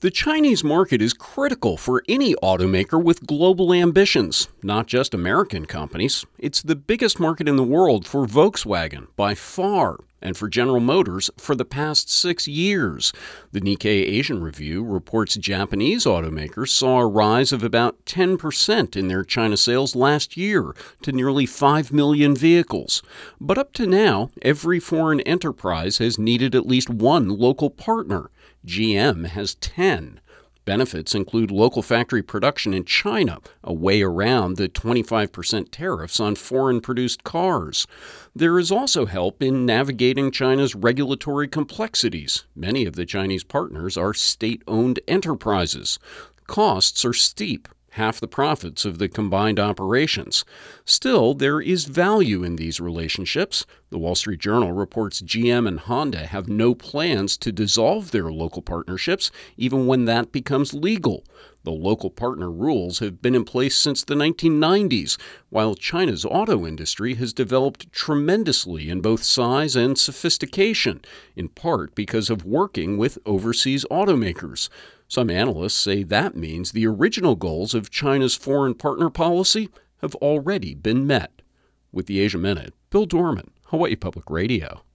The Chinese market is critical for any automaker with global ambitions, not just American companies. It's the biggest market in the world for Volkswagen by far, and for General Motors for the past 6 years. The Nikkei Asian Review reports Japanese automakers saw a rise of about 10% in their China sales last year to nearly 5 million vehicles. But up to now, every foreign enterprise has needed at least one local partner. GM has 10. Benefits include local factory production in China, a way around the 25% tariffs on foreign-produced cars. There is also help in navigating China's regulatory complexities. Many of the Chinese partners are state-owned enterprises. Costs are steep, half the profits of the combined operations. Still, there is value in these relationships. The Wall Street Journal reports GM and Honda have no plans to dissolve their local partnerships, even when that becomes legal. The local partner rules have been in place since the 1990s, while China's auto industry has developed tremendously in both size and sophistication, in part because of working with overseas automakers. Some analysts say that means the original goals of China's foreign partner policy have already been met. With the Asia Minute, Bill Dorman, Hawaii Public Radio.